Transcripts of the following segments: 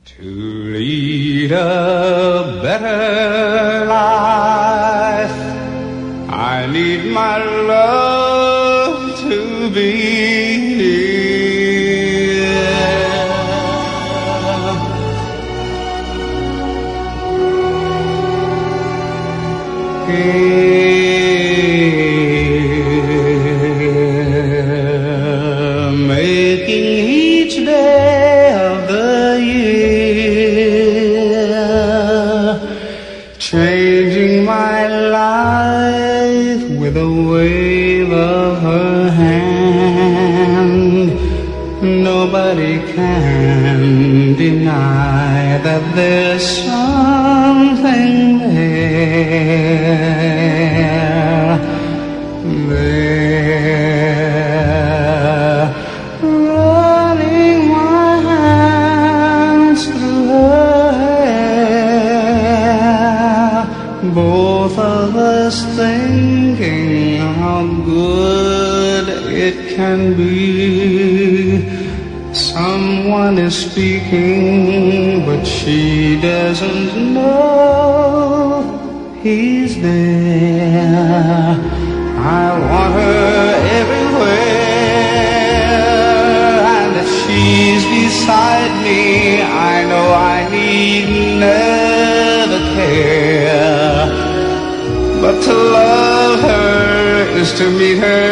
To lead a better life, I need my love to be here, making each day of the year, changing my life with a wave of her hand. Nobody can deny that there's something there, running my hands through her hair, both of us thinking how good it can be. Someone is speaking, but she doesn't know he's there. I want her everywhere, and if she's beside me, I know I need never care. But to love her is to meet her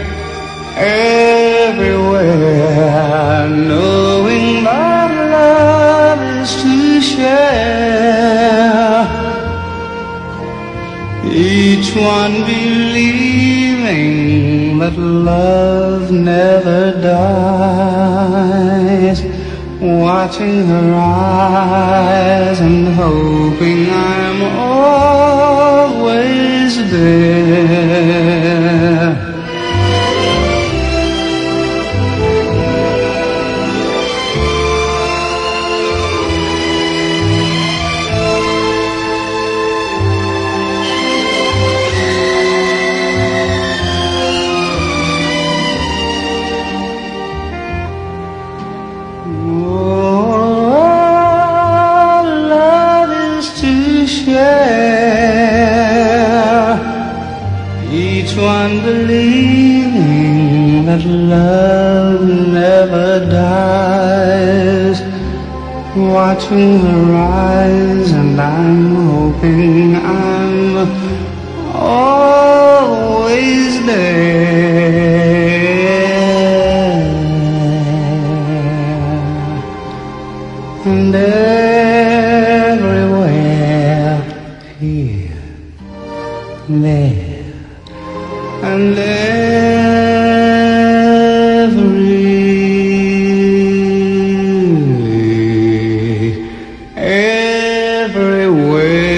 everywhere, knowing that love is to share, each one believing that love never dies, watching her eyes and hoping I'm always there. Each one believing that love never dies, watching her rise, and I'm hoping I'm always there. And everywhere, here, there, and everywhere.